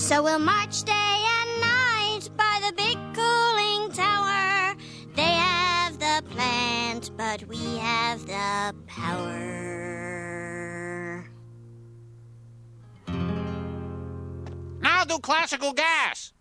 So we'll march day and night by the big cooling tower. They have the plant, but we have the power. Now do classical gas.